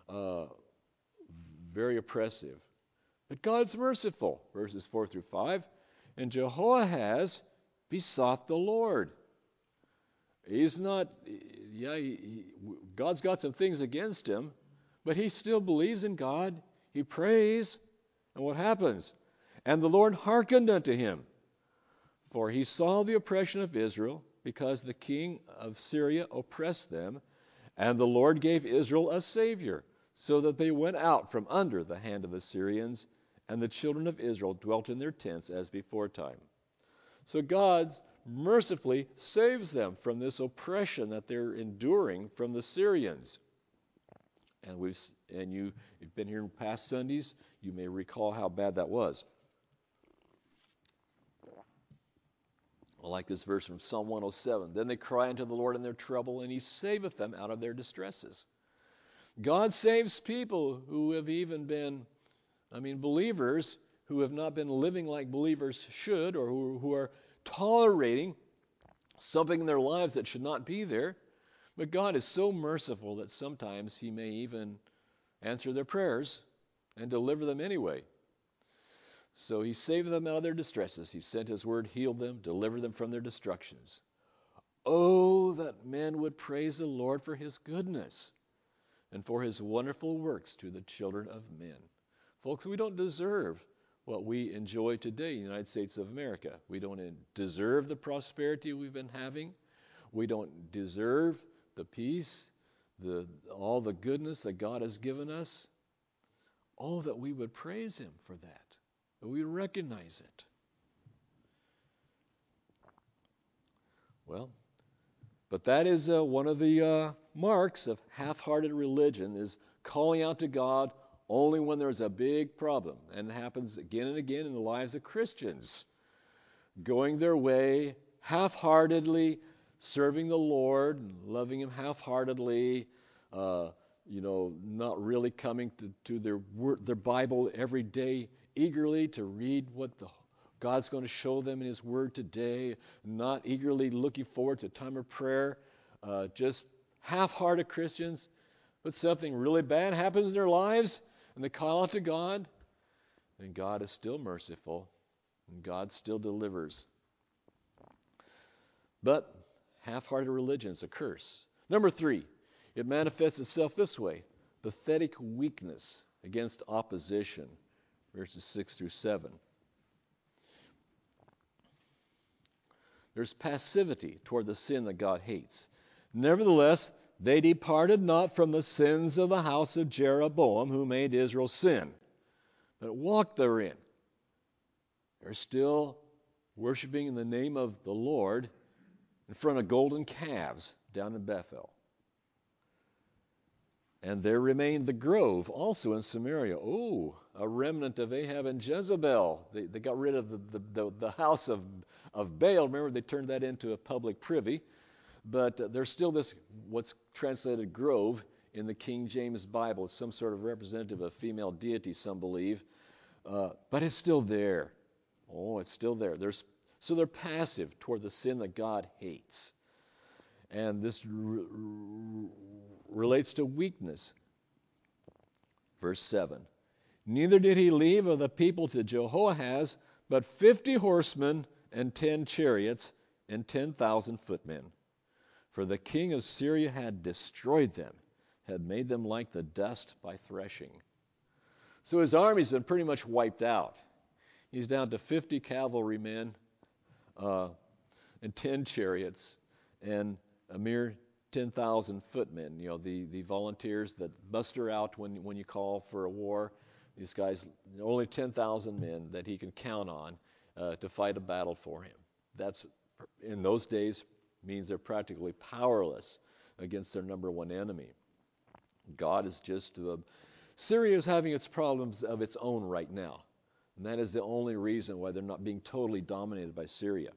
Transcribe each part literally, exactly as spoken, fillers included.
uh, very oppressive. But God's merciful, verses four through five. And Jehoahaz besought the Lord. He's not, yeah, he, he, God's got some things against him, but he still believes in God. He prays. And what happens? And the Lord hearkened unto him, for he saw the oppression of Israel, because the king of Syria oppressed them. And the Lord gave Israel a Savior, so that they went out from under the hand of the Syrians, and the children of Israel dwelt in their tents as beforetime. So God mercifully saves them from this oppression that they're enduring from the Syrians. And we've and you, you've been here in past Sundays, you may recall how bad that was. I like this verse from Psalm one oh seven. Then they cry unto the Lord in their trouble, and he saveth them out of their distresses. God saves people who have even been, I mean, believers who have not been living like believers should, or who, who are tolerating something in their lives that should not be there. But God is so merciful that sometimes he may even answer their prayers and deliver them anyway. So he saved them out of their distresses. He sent his word, healed them, delivered them from their destructions. Oh, that men would praise the Lord for his goodness and for his wonderful works to the children of men. Folks, we don't deserve what we enjoy today in the United States of America. We don't deserve the prosperity we've been having. We don't deserve the peace, the all the goodness that God has given us. Oh, that we would praise him for that, that we recognize it. Well, but that is uh, one of the uh, marks of half-hearted religion, is calling out to God only when there's a big problem. And it happens again and again in the lives of Christians. Going their way, half-heartedly serving the Lord, loving him half-heartedly, uh, you know, not really coming to, to their word, their Bible every day eagerly to read what the God's going to show them in his word today, not eagerly looking forward to a time of prayer, uh, just half-hearted Christians. But something really bad happens in their lives, and they call out to God, and God is still merciful, and God still delivers. But half-hearted religion is a curse. Number three, it manifests itself this way: pathetic weakness against opposition, verses six through seven. There's passivity toward the sin that God hates. Nevertheless, they departed not from the sins of the house of Jeroboam, who made Israel sin, but walked therein. They're still worshiping in the name of the Lord in front of golden calves down in Bethel. And there remained the grove also in Samaria. Oh, a remnant of Ahab and Jezebel. They, they got rid of the, the, the, the house of, of Baal. Remember, they turned that into a public privy. But uh, there's still this, what's translated grove in the King James Bible. It's some sort of representative of female deity, some believe. Uh, but it's still there. Oh, it's still there. There's, so they're passive toward the sin that God hates. And this r- r- relates to weakness. Verse seven. Neither did he leave of the people to Jehoahaz, but fifty horsemen and ten chariots and ten thousand footmen. For the king of Syria had destroyed them, had made them like the dust by threshing. So his army's been pretty much wiped out. He's down to fifty cavalrymen uh, and ten chariots and a mere ten thousand footmen, you know, the, the volunteers that muster out when, when you call for a war. These guys, only ten thousand men that he can count on uh, to fight a battle for him. That's, in those days, means they're practically powerless against their number one enemy. God is just, uh, Syria is having its problems of its own right now. And that is the only reason why they're not being totally dominated by Syria.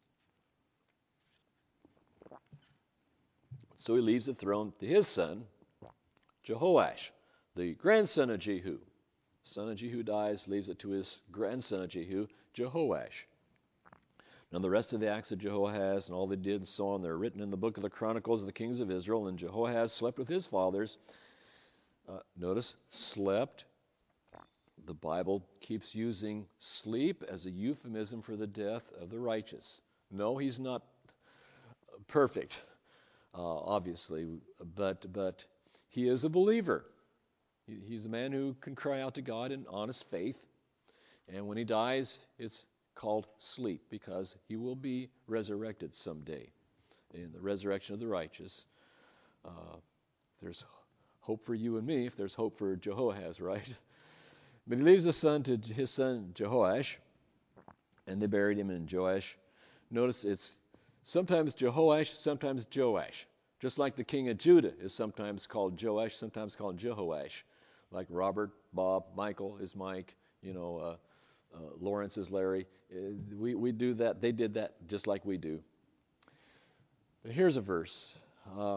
So he leaves the throne to his son, Jehoash, the grandson of Jehu. Son of Jehu dies, leaves it to his grandson of Jehu, Jehoash. Now the rest of the acts of Jehoahaz and all they did and so on, they're written in the book of the Chronicles of the Kings of Israel. And Jehoahaz slept with his fathers Uh, notice, slept. The Bible keeps using sleep as a euphemism for the death of the righteous. No, he's not perfect, uh, obviously, but but he is a believer. He, he's a man who can cry out to God in honest faith, and when he dies, it's called sleep because he will be resurrected someday in the resurrection of the righteous. Uh, there's hope for you and me if there's hope for Jehoahaz, right? But he leaves a son to his son Jehoash, and they buried him in Joash. Notice it's sometimes Jehoash, sometimes Joash. Just like the king of Judah is sometimes called Joash, sometimes called Jehoash. Like Robert, Bob, Michael is Mike, you know, uh, uh, Lawrence is Larry. Uh, we, we do that. They did that just like we do. But here's a verse. Uh,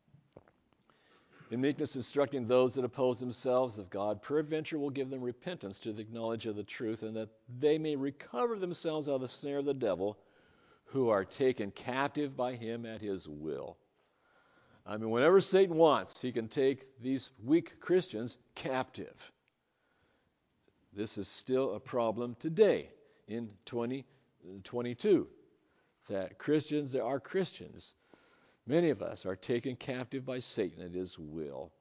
In meekness instructing those that oppose themselves of God, peradventure will give them repentance to the knowledge of the truth, and that they may recover themselves out of the snare of the devil, who are taken captive by him at his will. I mean, whenever Satan wants, he can take these weak Christians captive. This is still a problem today in twenty twenty-two, that Christians, there are Christians, many of us are taken captive by Satan at his will.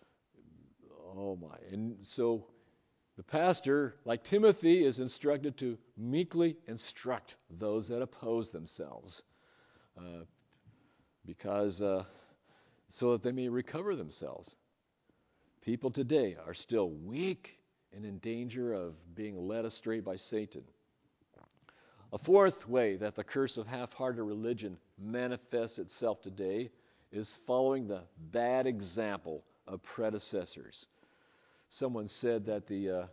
Oh my. And so the pastor, like Timothy, is instructed to meekly instruct those that oppose themselves, uh, because uh, so that they may recover themselves. People today are still weak and in danger of being led astray by Satan. A fourth way that the curse of half-hearted religion manifests itself today is following the bad example of predecessors. Someone said that the uh,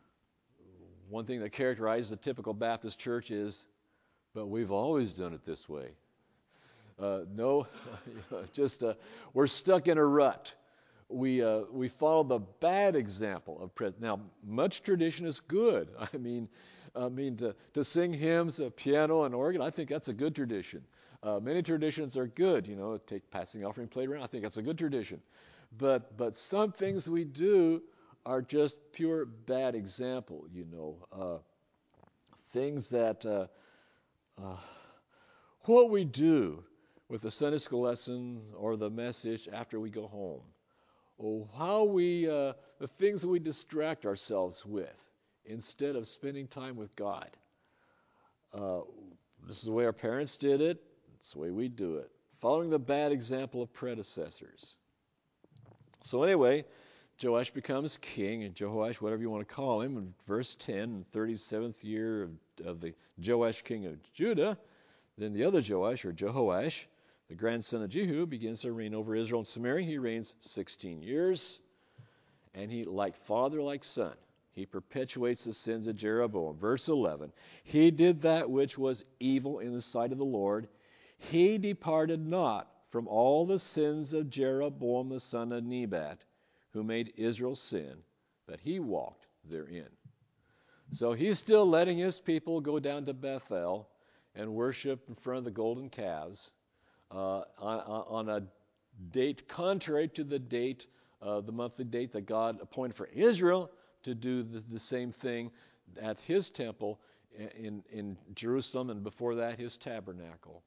one thing that characterizes a typical Baptist church is, but we've always done it this way. Uh, no, just uh, we're stuck in a rut. We uh, we follow the bad example of pre- now. Much tradition is good. I mean, I mean to to sing hymns, uh, piano and organ. I think that's a good tradition. Uh, many traditions are good. You know, take passing offering, play around. I think that's a good tradition. But but some things we do are just pure bad example. You know, uh, things that uh, uh, what we do with the Sunday school lesson or the message after we go home. Oh, how we, uh, the things we distract ourselves with instead of spending time with God. Uh, this is the way our parents did it. It's the way we do it. Following the bad example of predecessors. So anyway, Joash becomes king, and Jehoash, whatever you want to call him, in verse ten, thirty-seventh year of, of the Joash king of Judah. Then the other Joash, or Jehoash, the grandson of Jehu, begins to reign over Israel and Samaria. He reigns sixteen years, and he, like father, like son, he perpetuates the sins of Jeroboam. Verse eleven, he did that which was evil in the sight of the Lord. He departed not from all the sins of Jeroboam the son of Nebat, who made Israel sin, that he walked therein. So he's still letting his people go down to Bethel and worship in front of the golden calves. Uh, on, on a date contrary to the date, uh, the monthly date that God appointed for Israel to do the, the same thing at his temple in, in Jerusalem, and before that his tabernacle.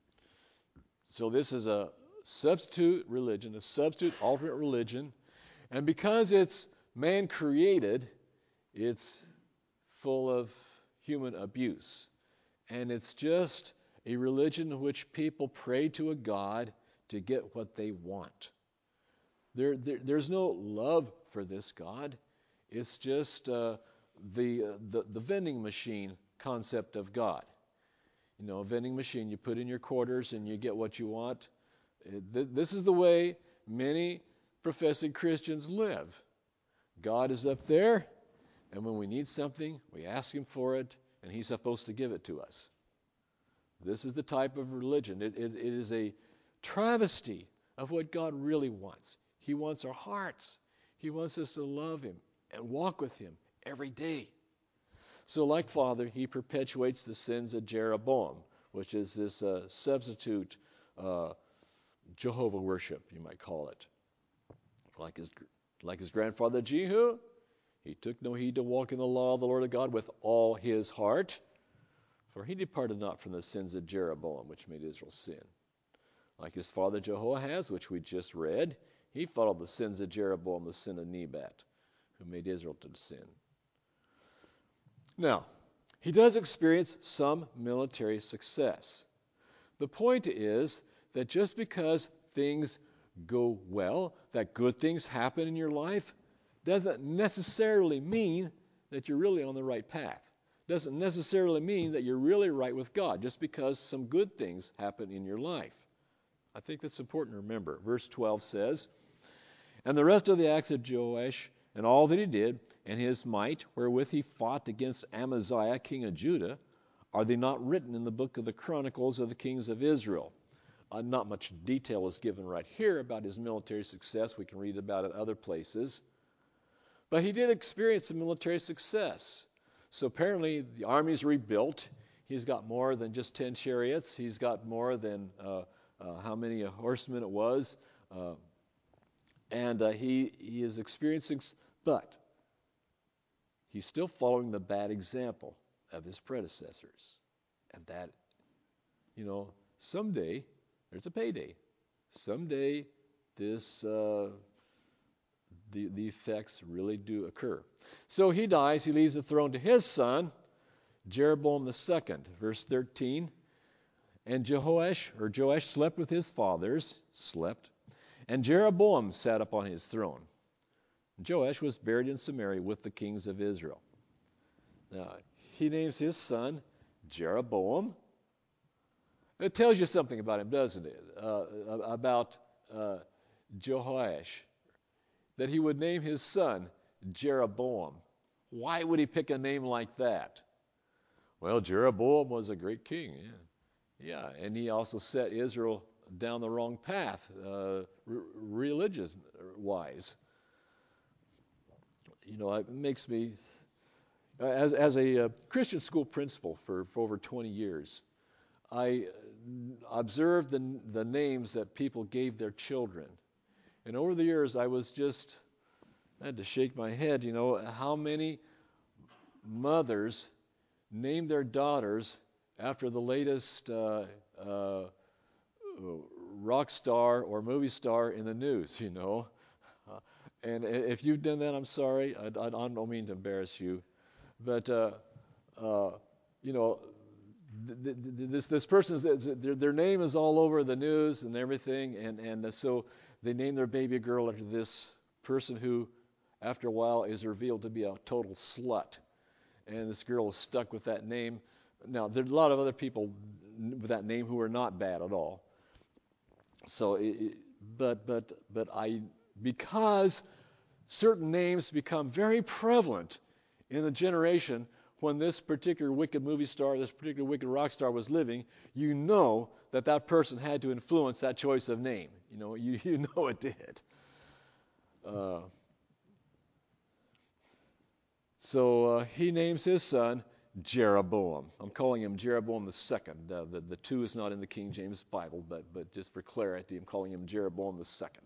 So this is a substitute religion, a substitute alternate religion, and because it's man-created, it's full of human abuse. And it's just a religion in which people pray to a God to get what they want. There, there there's no love for this God. It's just uh, the, uh, the the vending machine concept of God. You know, a vending machine, you put in your quarters and you get what you want. This is the way many professing Christians live. God is up there, and when we need something, we ask him for it, and he's supposed to give it to us. This is the type of religion. It, it, it is a travesty of what God really wants. He wants our hearts. He wants us to love him and walk with him every day. So like Father, he perpetuates the sins of Jeroboam, which is this uh, substitute uh, Jehovah worship, you might call it. Like his Like his grandfather Jehu, he took no heed to walk in the law of the Lord of God with all his heart, for he departed not from the sins of Jeroboam, which made Israel sin. Like his father Jehoahaz, which we just read, he followed the sins of Jeroboam, the sin of Nebat, who made Israel to sin. Now, he does experience some military success. The point is that just because things go well, that good things happen in your life, doesn't necessarily mean that you're really on the right path. Doesn't necessarily mean that you're really right with God, just because some good things happen in your life. I think that's important to remember. Verse twelve says, "And the rest of the acts of Joash, and all that he did, and his might, wherewith he fought against Amaziah, king of Judah, are they not written in the book of the Chronicles of the kings of Israel?" Uh, not much detail is given right here about his military success. We can read about it other places. But he did experience some military success. So apparently the army's rebuilt. He's got more than just ten chariots. He's got more than uh, uh, how many horsemen it was. Uh, and uh, he, he is experiencing, but he's still following the bad example of his predecessors. And that, you know, someday there's a payday. Someday this uh, the, the effects really do occur. So he dies. He leaves the throne to his son, Jeroboam the second. Verse thirteen, "And Jehoash, or Joash, slept with his fathers," slept, "and Jeroboam sat upon his throne. Joash was buried in Samaria with the kings of Israel." Now, he names his son Jeroboam. It tells you something about him, doesn't it? Uh, about uh, Jehoash, that he would name his son Jeroboam. Why would he pick a name like that? Well, Jeroboam was a great king. Yeah, yeah, and he also set Israel down the wrong path, uh, r- religious-wise. You know, it makes me, as as a uh, Christian school principal for, for over twenty years, I observed the, the names that people gave their children. And over the years, I was just, I had to shake my head, you know, how many mothers named their daughters after the latest uh, uh, rock star or movie star in the news, you know. Uh, and if you've done that, I'm sorry. I, I, I don't mean to embarrass you. But, uh, uh, you know, This this person's their, their name is all over the news and everything, and and so they name their baby girl after this person who, after a while, is revealed to be a total slut, and this girl is stuck with that name. Now there are a lot of other people with that name who are not bad at all. So, it, but but but I because certain names become very prevalent in the generation when this particular wicked movie star, this particular wicked rock star was living, you know that that person had to influence that choice of name. You know, you, you know it did. Uh, so uh, he names his son Jeroboam. I'm calling him Jeroboam the second. Uh, the, the two is not in the King James Bible, but, but just for clarity, I'm calling him Jeroboam the second.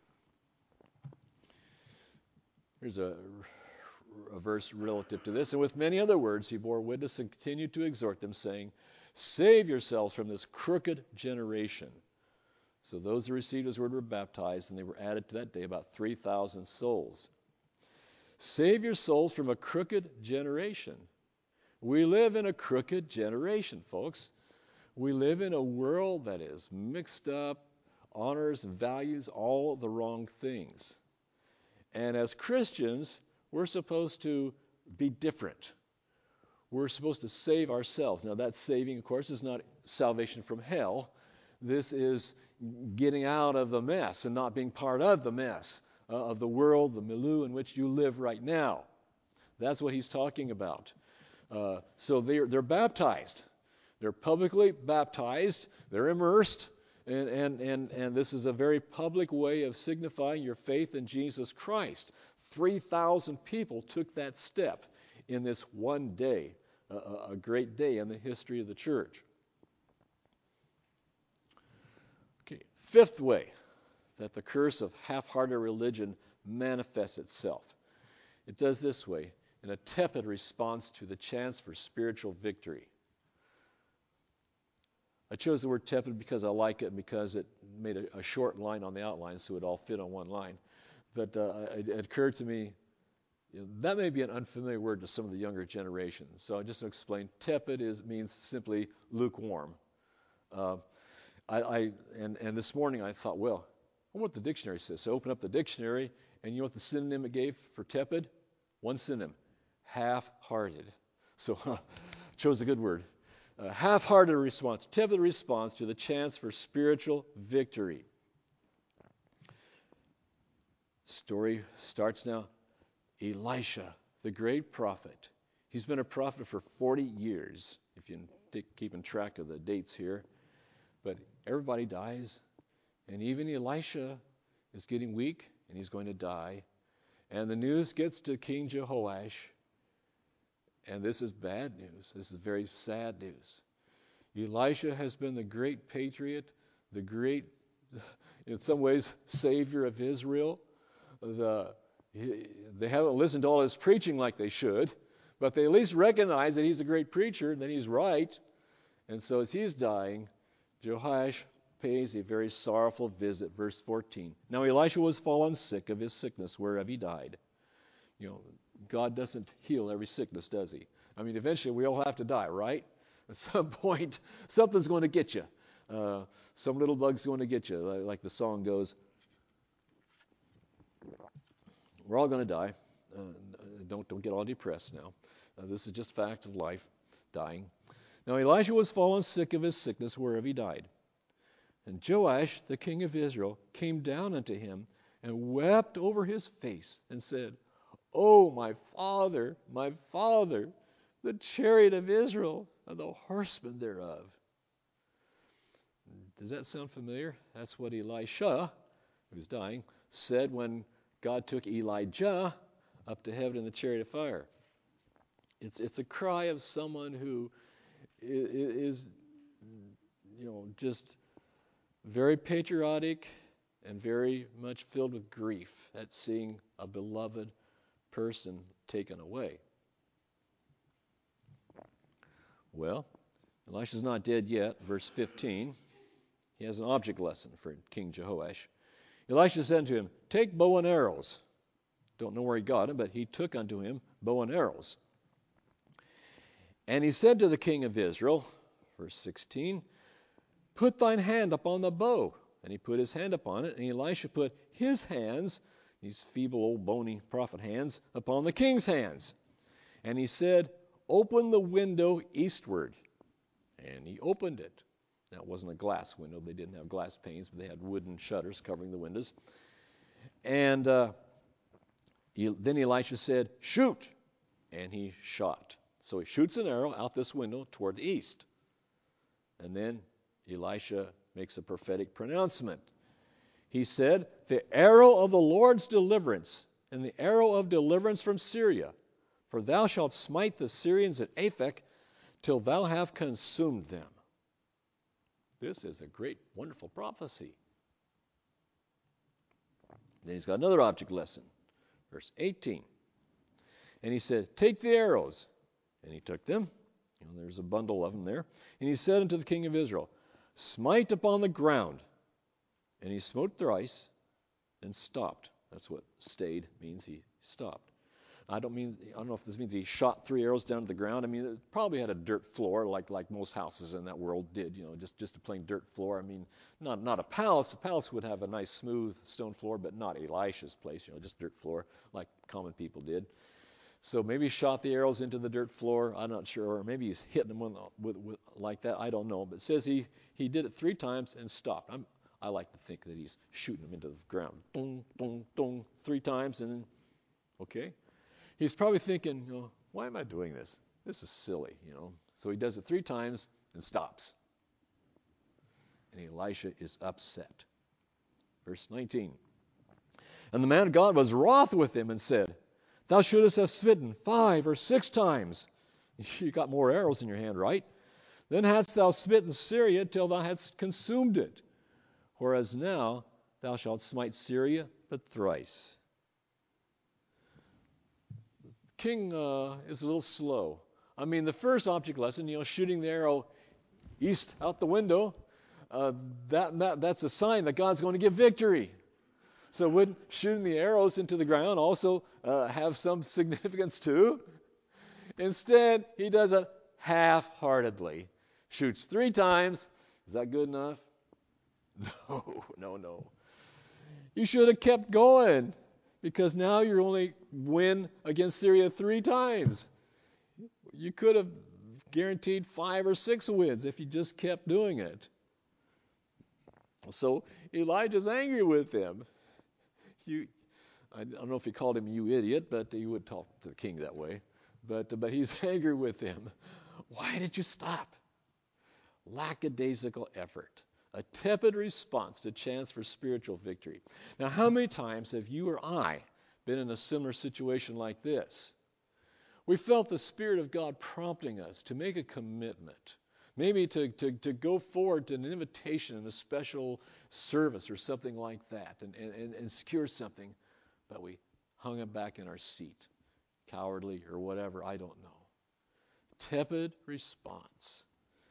Here's a a verse relative to this. "And with many other words he bore witness and continued to exhort them, saying, Save yourselves from this crooked generation." So those who received his word were baptized, and they were added to that day about three thousand souls. Save your souls from a crooked generation. We live in a crooked generation, folks. We live in a world that is mixed up, honors and values all the wrong things. And as Christians, we're supposed to be different. We're supposed to save ourselves. Now, that saving, of course, is not salvation from hell. This is getting out of the mess and not being part of the mess uh, of the world, the milieu in which you live right now. That's what he's talking about. Uh, so they're, they're baptized. They're publicly baptized. They're immersed. And, and, and, and this is a very public way of signifying your faith in Jesus Christ. three thousand people took that step in this one day, a, a great day in the history of the church. Okay, fifth way that the curse of half-hearted religion manifests itself. It does this way, in a tepid response to the chance for spiritual victory. I chose the word tepid because I like it and because it made a, a short line on the outline so it all fit on one line. But uh, it, it occurred to me, you know, that may be an unfamiliar word to some of the younger generations. So I just explain. Tepid is means simply lukewarm. Uh, I, I and, and this morning I thought, well, I wonder what the dictionary says. So I opened up the dictionary, and you know what the synonym it gave for tepid? One synonym: half-hearted. So uh, chose a good word. A half-hearted response, tepid response to the chance for spiritual victory. Story starts now. Elisha, the great prophet. He's been a prophet for forty years, if you're keeping track of the dates here. But everybody dies, and even Elisha is getting weak, and he's going to die. And the news gets to King Jehoash. And this is bad news. This is very sad news. Elisha has been the great patriot, the great, in some ways, savior of Israel. The, they haven't listened to all his preaching like they should, but they at least recognize that he's a great preacher and that he's right. And so as he's dying, Jehoash pays a very sorrowful visit. Verse fourteen. Now Elisha was fallen sick of his sickness whereof he died. You know, God doesn't heal every sickness, does he? I mean, eventually we all have to die, right? At some point, something's going to get you. Uh, some little bug's going to get you, like, like the song goes. We're all going to die. Uh, don't don't get all depressed now. Uh, this is just fact of life, dying. Now Elisha was fallen sick of his sickness whereof he died. And Joash, the king of Israel, came down unto him and wept over his face and said, "Oh, my father, my father, the chariot of Israel and the horsemen thereof." Does that sound familiar? That's what Elisha, who's dying, said when God took Elijah up to heaven in the chariot of fire. It's it's a cry of someone who is, you know, just very patriotic and very much filled with grief at seeing a beloved person taken away. Well, Elisha's not dead yet. Verse fifteen. He has an object lesson for King Jehoash. Elisha said unto him, "Take bow and arrows." Don't know where he got them, but he took unto him bow and arrows. And he said to the king of Israel, verse sixteen, "Put thine hand upon the bow." And he put his hand upon it, and Elisha put his hands, these feeble old bony prophet hands, upon the king's hands. And he said, "Open the window eastward." And he opened it. Now, it wasn't a glass window. They didn't have glass panes, but they had wooden shutters covering the windows. And uh, he, then Elisha said, "Shoot." And he shot. So he shoots an arrow out this window toward the east. And then Elisha makes a prophetic pronouncement. He said, "The arrow of the Lord's deliverance, and the arrow of deliverance from Syria. For thou shalt smite the Syrians at Aphek, till thou have consumed them." This is a great, wonderful prophecy. Then he's got another object lesson. Verse eighteen. And he said, "Take the arrows." And he took them. You know, there's a bundle of them there. And he said unto the king of Israel, "Smite upon the ground." And he smote thrice and stopped. That's what stayed means. He stopped. I don't mean I don't know if this means he shot three arrows down to the ground. I mean, it probably had a dirt floor, like like most houses in that world did. You know, just just a plain dirt floor. I mean, not not a palace. A palace would have a nice smooth stone floor, but not Elisha's place. You know, just dirt floor, like common people did. So maybe he shot the arrows into the dirt floor. I'm not sure. Or maybe he's hitting them with, with, with like that. I don't know. But it says he he did it three times and stopped. I'm, I like to think that he's shooting them into the ground, dong, dong, dong, three times, and then okay. He's probably thinking, you know, why am I doing this? This is silly, you know. So he does it three times and stops. And Elisha is upset. Verse nineteen. And the man of God was wroth with him and said, "Thou shouldest have smitten five or six times." You got more arrows in your hand, right? "Then hadst thou smitten Syria till thou hadst consumed it. Whereas now thou shalt smite Syria but thrice." king uh, is a little slow. I mean, the first object lesson, you know, shooting the arrow east out the window, uh, that, that that's a sign that God's going to give victory. So would shooting the arrows into the ground also uh, have some significance too? Instead, he does it half-heartedly. Shoots three times. Is that good enough? No, no, no. You should have kept going, because now you're only win against Syria three times. You could have guaranteed five or six wins if you just kept doing it. So Elijah's angry with him. You, I don't know if he called him you idiot, but he would talk to the king that way. But, but he's angry with him. Why did you stop? Lackadaisical effort. A tepid response to chance for spiritual victory. Now, how many times have you or I been in a similar situation like this? We felt the Spirit of God prompting us to make a commitment, maybe to, to, to go forward to an invitation in a special service or something like that, and, and, and secure something, but we hung it back in our seat, cowardly or whatever, I don't know. Tepid response.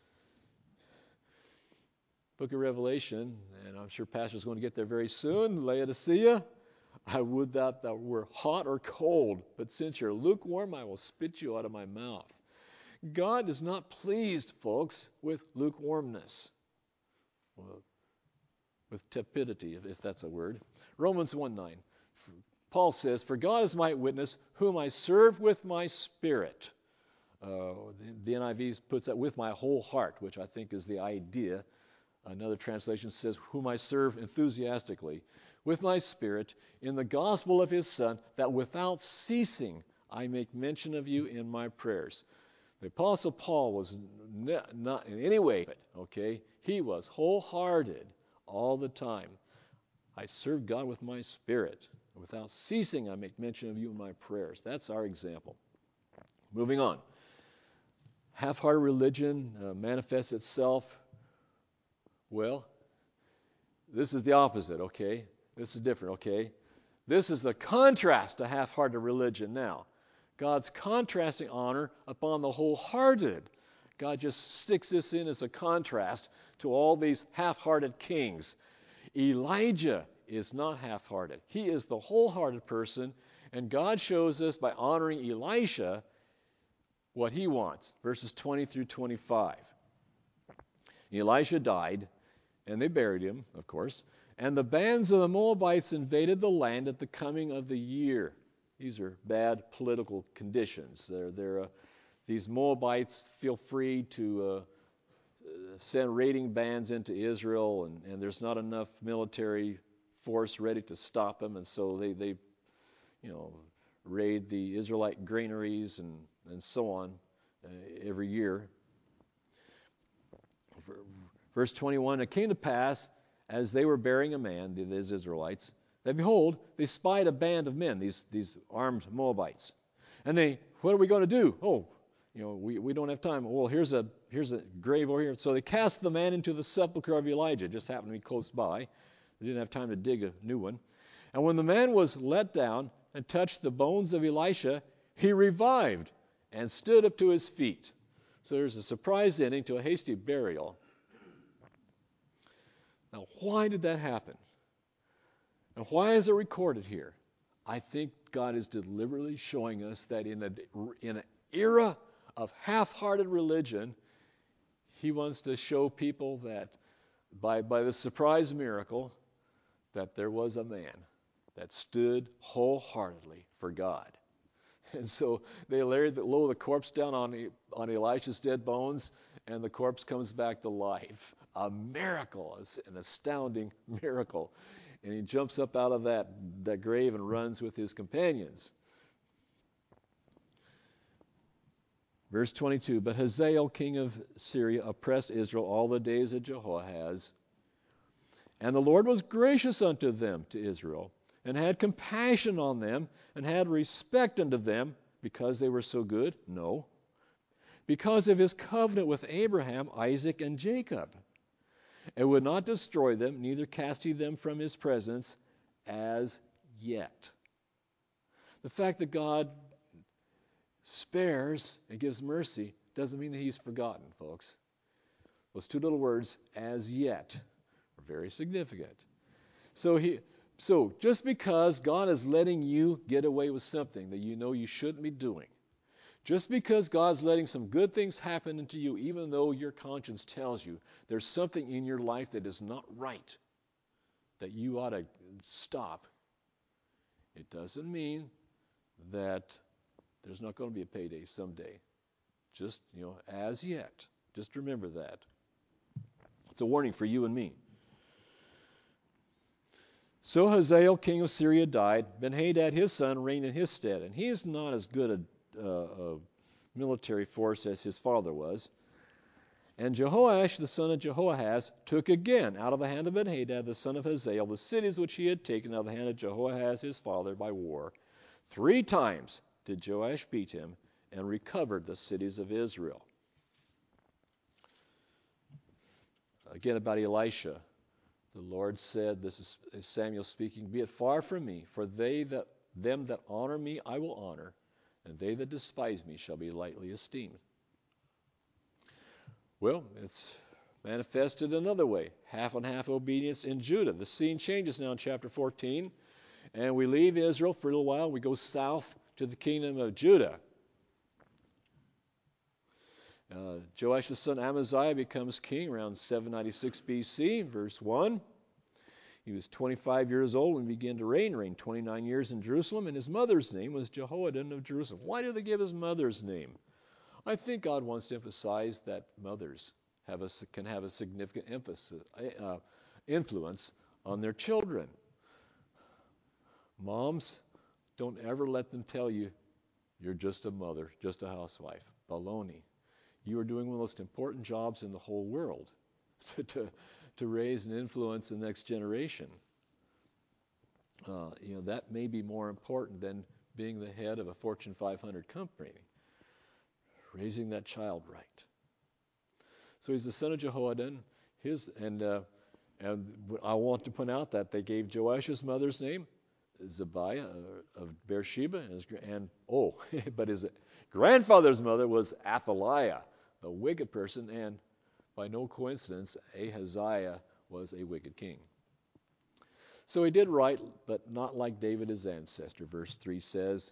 Book of Revelation, and I'm sure Pastor's going to get there very soon, Laodicea. I would that thou were hot or cold, but since you're lukewarm, I will spit you out of my mouth. God is not pleased, folks, with lukewarmness, well, with tepidity, if, if that's a word. Romans one nine. Paul says, "For God is my witness, whom I serve with my spirit." Uh, the, the N I V puts that with my whole heart, which I think is the idea. Another translation says, "whom I serve enthusiastically with my spirit in the gospel of his Son, that without ceasing I make mention of you in my prayers." The Apostle Paul was n- not in any way, okay? He was wholehearted all the time. I serve God with my spirit. Without ceasing I make mention of you in my prayers. That's our example. Moving on. Half-hearted religion uh, manifests itself. Well, this is the opposite, okay? This is different, okay? This is the contrast to half-hearted religion now. God's contrasting honor upon the wholehearted. God just sticks this in as a contrast to all these half-hearted kings. Elijah is not half-hearted. He is the wholehearted person, and God shows us by honoring Elisha what he wants. Verses twenty through twenty-five. Elisha died, and they buried him, of course. And the bands of the Moabites invaded the land at the coming of the year. These are bad political conditions. They're, they're, uh, these Moabites feel free to uh, send raiding bands into Israel, and, and there's not enough military force ready to stop them, and so they, they you know, raid the Israelite granaries and, and so on uh, every year. Verse twenty-one, "It came to pass, as they were burying a man," these Israelites, "that behold, they spied a band of men," these, these armed Moabites. "And they, what are we going to do? Oh, you know, we, we don't have time. Well, here's a here's a grave over here." So they cast the man into the sepulchre of Elijah. It just happened to be close by. They didn't have time to dig a new one. "And when the man was let down and touched the bones of Elisha, he revived and stood up to his feet." So there's a surprise ending to a hasty burial. Now, why did that happen? And why is it recorded here? I think God is deliberately showing us that in, a, in an era of half-hearted religion, he wants to show people that by, by the surprise miracle, that there was a man that stood wholeheartedly for God. And so they laid the, lower the corpse down on, on Elisha's dead bones, and the corpse comes back to life. A miracle, an astounding miracle. And he jumps up out of that, that grave and runs with his companions. Verse twenty-two, "But Hazael, king of Syria, oppressed Israel all the days of Jehoahaz. And the Lord was gracious unto them," to Israel, "and had compassion on them, and had respect unto them, because they were so good?" No. "Because of his covenant with Abraham, Isaac, and Jacob. And would not destroy them, neither cast he them from his presence as yet." The fact that God spares and gives mercy doesn't mean that he's forgotten, folks. Those two little words, as yet, are very significant. So he, so just because God is letting you get away with something that you know you shouldn't be doing, just because God's letting some good things happen into you, even though your conscience tells you there's something in your life that is not right, that you ought to stop, it doesn't mean that there's not going to be a payday someday. Just, you know, as yet. Just remember that. It's a warning for you and me. So Hazael, king of Syria, died. Ben-Hadad, his son, reigned in his stead. And he is not as good a, uh, a military force as his father was. And Jehoash, the son of Jehoahaz, took again out of the hand of Ben-Hadad, the son of Hazael, the cities which he had taken out of the hand of Jehoahaz, his father, by war. Three times did Joash beat him and recovered the cities of Israel. Again about Elisha. The Lord said, this is Samuel speaking, be it far from me, for they that them that honor me I will honor, and they that despise me shall be lightly esteemed. Well, it's manifested another way, half and half obedience in Judah. The scene changes now in chapter fourteen, and we leave Israel for a little while. We go south to the kingdom of Judah. Uh, Joash the son Amaziah becomes king around seven ninety-six B C, verse one. He was twenty-five years old when he began to reign, reigned twenty-nine years in Jerusalem, and his mother's name was Jehoaddan of Jerusalem. Why do they give his mother's name? I think God wants to emphasize that mothers have a, can have a significant emphasis, uh, influence on their children. Moms, don't ever let them tell you you're just a mother, just a housewife. Baloney. You are doing one of the most important jobs in the whole world to, to, to raise and influence the next generation. Uh, you know, that may be more important than being the head of a Fortune five hundred company. Raising that child right. So he's the son of Jehoaddan. His and uh, and I want to point out that they gave Joash's mother's name Zebiah uh, of Beersheba, and, his, and oh, but his grandfather's mother was Athaliah, a wicked person, and by no coincidence, Ahaziah was a wicked king. So he did right, but not like David, his ancestor. Verse three says,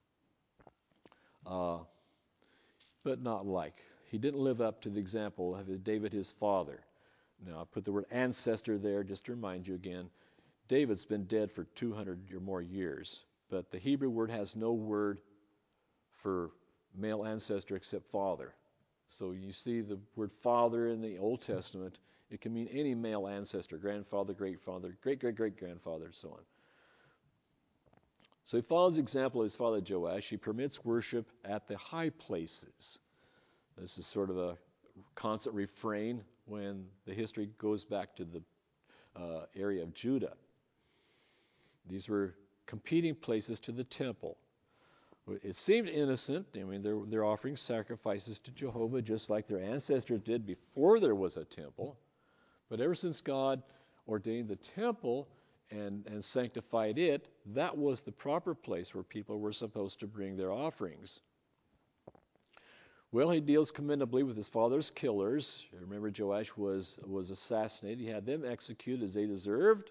uh, but not like. He didn't live up to the example of David, his father. Now, I put the word ancestor there just to remind you again. David's been dead for two hundred or more years, but the Hebrew word has no word for male ancestor except father. So you see the word father in the Old Testament, it can mean any male ancestor, grandfather, great-father, great-great-great-grandfather, and so on. So he follows the example of his father Joash. He permits worship at the high places. This is sort of a constant refrain when the history goes back to the uh, area of Judah. These were competing places to the temple. It seemed innocent. I mean, they're, they're offering sacrifices to Jehovah just like their ancestors did before there was a temple. But ever since God ordained the temple and, and sanctified it, that was the proper place where people were supposed to bring their offerings. Well, he deals commendably with his father's killers. Remember, Joash was, was assassinated. He had them executed as they deserved.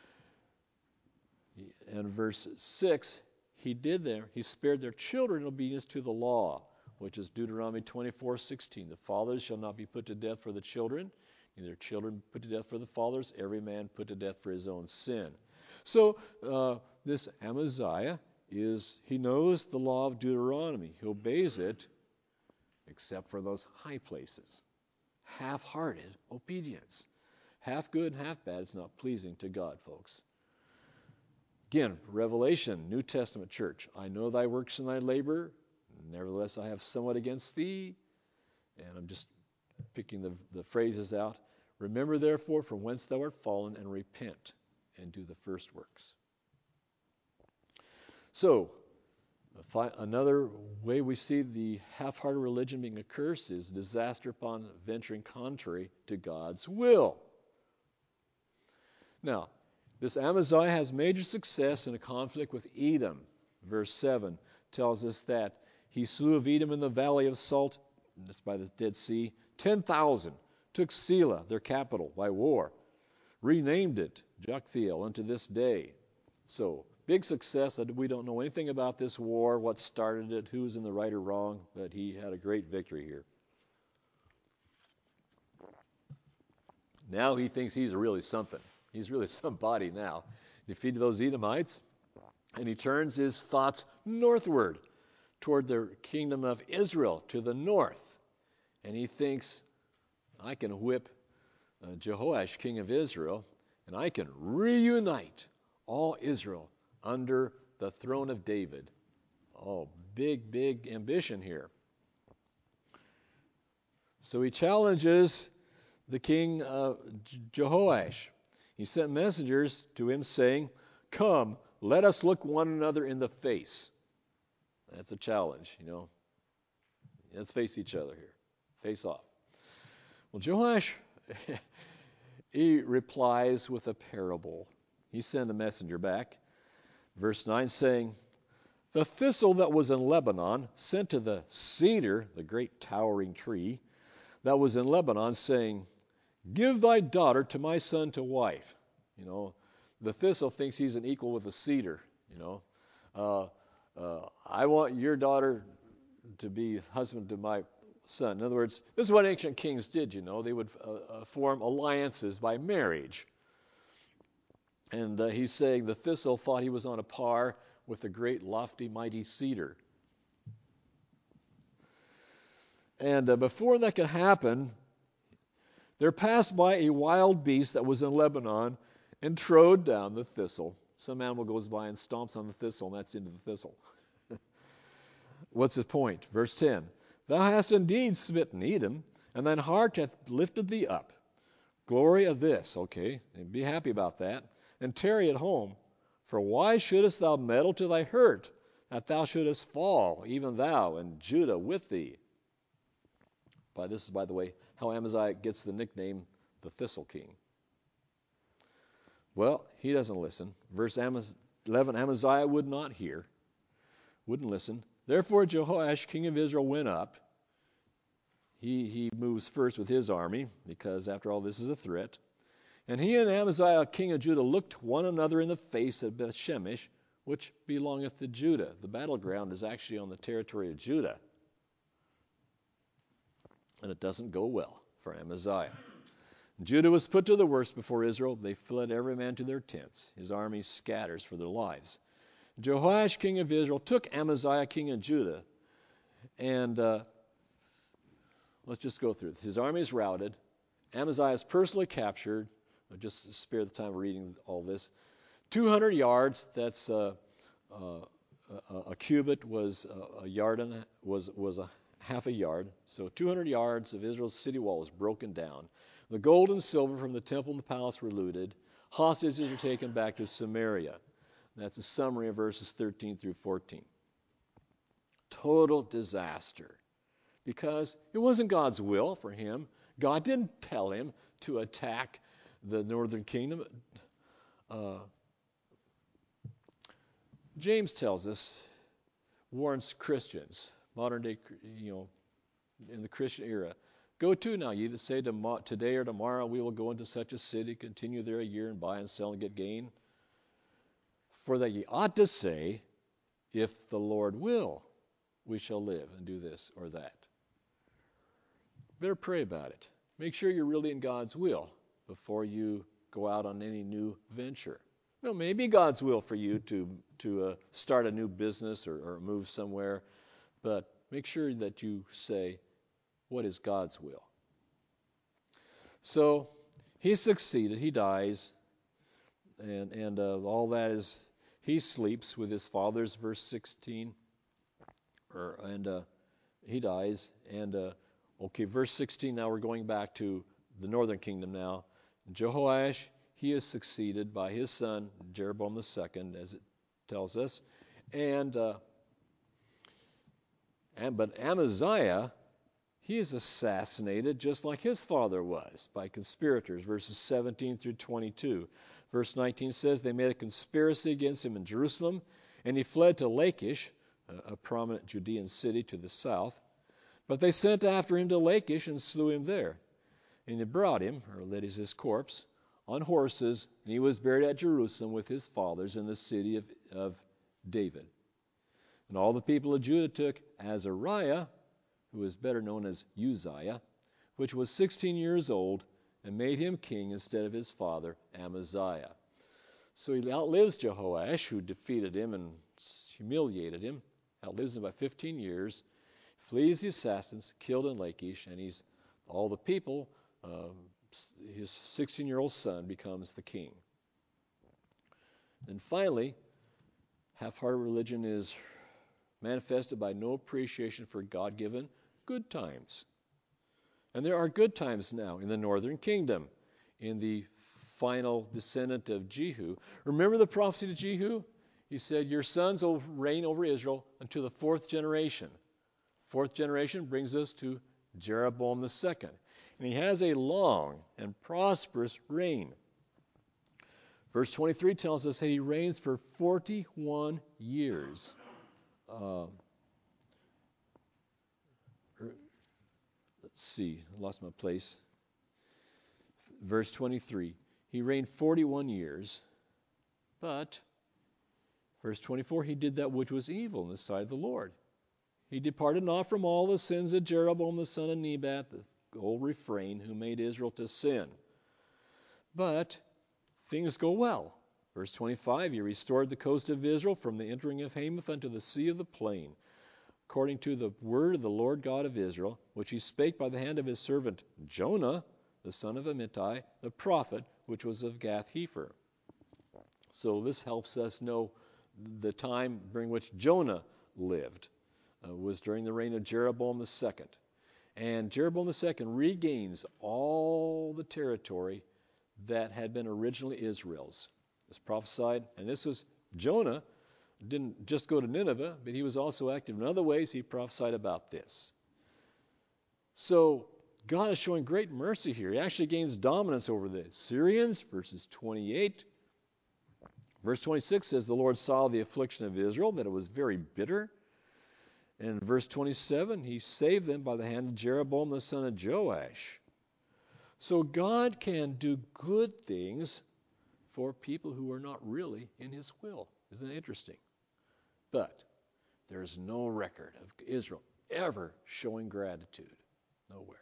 And verse six, he did there, he spared their children in obedience to the law, which is Deuteronomy twenty-four sixteen. The fathers shall not be put to death for the children, neither children put to death for the fathers, every man put to death for his own sin. So uh, this Amaziah is, he knows the law of Deuteronomy. He obeys it, except for those high places. Half-hearted obedience. Half good and half bad is not pleasing to God, folks. Again, Revelation, New Testament church. I know thy works and thy labor, nevertheless I have somewhat against thee. And I'm just picking the, the phrases out. Remember therefore from whence thou art fallen, and repent, and do the first works. So, another way we see the half-hearted religion being a curse is disaster upon venturing contrary to God's will. Now, this Amaziah has major success in a conflict with Edom. Verse seven tells us that He slew of Edom in the valley of Salt, that's by the Dead Sea, ten thousand. Took Selah, their capital, by war. Renamed it Joktheel unto this day. So, big success. We don't know anything about this war, what started it, who's in the right or wrong, but he had a great victory here. Now he thinks he's really something. He's really somebody now. Defeated those Edomites, and he turns his thoughts northward toward the kingdom of Israel to the north. And he thinks, I can whip uh, Jehoash, king of Israel, and I can reunite all Israel under the throne of David. Oh, big, big ambition here. So he challenges the king uh, Jehoash. He sent messengers to him saying, come, let us look one another in the face. That's a challenge, you know. Let's face each other here. Face off. Well, Jehoash, he replies with a parable. He sent a messenger back, verse nine, saying, the thistle that was in Lebanon sent to the cedar, the great towering tree, that was in Lebanon, saying, give thy daughter to my son to wife. You know, the thistle thinks he's an equal with the cedar, you know. Uh, uh, I want your daughter to be husband to my son. In other words, this is what ancient kings did, you know. They would uh, uh, form alliances by marriage. And uh, he's saying the thistle thought he was on a par with the great, lofty, mighty cedar. And uh, before that could happen, there passed by a wild beast that was in Lebanon and trode down the thistle. Some animal goes by and stomps on the thistle, and that's into the thistle. What's his point? Verse ten. Thou hast indeed smitten Edom, and thine heart hath lifted thee up. Glory of this, okay, and be happy about that, and tarry at home. For why shouldest thou meddle to thy hurt, that thou shouldest fall, even thou, and Judah with thee? By this is, by the way, how Amaziah gets the nickname the Thistle King. Well, he doesn't listen. Verse eleven, Amaziah would not hear, wouldn't listen. Therefore Jehoash, king of Israel, went up. He, he moves first with his army, because after all this is a threat. And he and Amaziah, king of Judah, looked one another in the face at Bethshemesh, which belongeth to Judah. The battleground is actually on the territory of Judah. And it doesn't go well for Amaziah. Judah was put to the worst before Israel. They fled every man to their tents. His army scatters for their lives. Jehoash, king of Israel, took Amaziah, king of Judah, and uh, let's just go through this. His army is routed. Amaziah is personally captured. I'll just spare the time of reading all this. two hundred yards, that's uh, uh, a, a cubit was a, a yard and a, was was a half a yard. So two hundred yards of Israel's city wall was broken down. The gold and silver from the temple and the palace were looted. Hostages were taken back to Samaria. That's a summary of verses thirteen through fourteen. Total disaster. Because it wasn't God's will for him. God didn't tell him to attack the northern kingdom. Uh, James tells us, warns Christians, modern day, you know, in the Christian era, go to now, ye that say today or tomorrow we will go into such a city, continue there a year, and buy and sell and get gain. For that ye ought to say, if the Lord will, we shall live and do this or that. Better pray about it. Make sure you're really in God's will before you go out on any new venture. You know, maybe God's will for you to to uh, start a new business or, or move somewhere, but make sure that you say, what is God's will? So he succeeded. He dies, and and uh, all that is. He sleeps with his fathers, verse sixteen, or, and uh, he dies. And, uh, okay, verse sixteen, now we're going back to the northern kingdom now. Jehoash, he is succeeded by his son, Jeroboam the second, as it tells us. And, uh, and but Amaziah, he is assassinated just like his father was by conspirators, verses seventeen through twenty-two. Verse nineteen says, they made a conspiracy against him in Jerusalem, and he fled to Lachish, a, a prominent Judean city to the south. But they sent after him to Lachish and slew him there. And they brought him, or that is his corpse, on horses, and he was buried at Jerusalem with his fathers in the city of, of David. And all the people of Judah took Azariah, who is better known as Uzziah, which was sixteen years old, and made him king instead of his father Amaziah. So he outlives Jehoash, who defeated him and humiliated him, outlives him by fifteen years, flees the assassins, killed in Lachish, and he's all the people, uh, his sixteen-year-old son becomes the king. And finally, half-hearted religion is manifested by no appreciation for God-given good times. And there are good times now in the northern kingdom, in the final descendant of Jehu. Remember the prophecy to Jehu? He said, your sons will reign over Israel until the fourth generation. Fourth generation brings us to Jeroboam the second. And he has a long and prosperous reign. Verse twenty-three tells us that he reigns for forty-one years. Uh, let's see, I lost my place. Verse twenty-three, he reigned forty-one years, but, verse twenty-four, he did that which was evil in the sight of the Lord. He departed not from all the sins of Jeroboam the son of Nebat, the old refrain, who made Israel to sin. But things go well. Verse twenty-five, he restored the coast of Israel from the entering of Hamath unto the sea of the plain, according to the word of the Lord God of Israel, which he spake by the hand of his servant Jonah, the son of Amittai, the prophet, which was of Gath-hepher. So this helps us know the time during which Jonah lived. Uh, was during the reign of Jeroboam the second. And Jeroboam the second regains all the territory that had been originally Israel's. It's prophesied, and this was Jonah, didn't just go to Nineveh, but he was also active in other ways. He prophesied about this. So God is showing great mercy here. He actually gains dominance over the Syrians, verses twenty-eight. Verse twenty-six says, the Lord saw the affliction of Israel, that it was very bitter. And in verse twenty-seven, he saved them by the hand of Jeroboam the son of Joash. So God can do good things for people who are not really in his will. Isn't that interesting? But there's no record of Israel ever showing gratitude. Nowhere.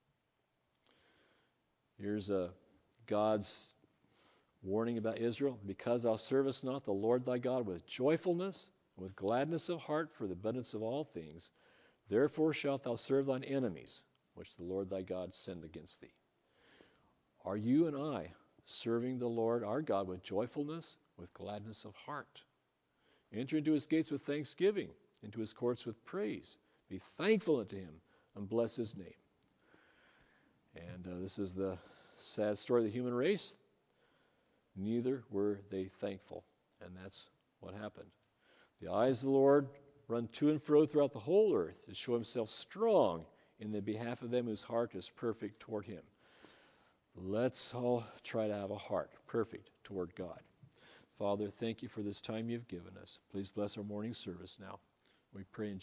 Here's a God's warning about Israel. Because thou servest not the Lord thy God with joyfulness, with gladness of heart for the abundance of all things, therefore shalt thou serve thine enemies, which the Lord thy God send against thee. Are you and I serving the Lord our God with joyfulness, with gladness of heart? Enter into his gates with thanksgiving, into his courts with praise. Be thankful unto him, and bless his name. And uh, this is the sad story of the human race. Neither were they thankful, and that's what happened. The eyes of the Lord run to and fro throughout the whole earth to show himself strong in the behalf of them whose heart is perfect toward him. Let's all try to have a heart perfect toward God. Father, thank you for this time you've given us. Please bless our morning service now. We pray in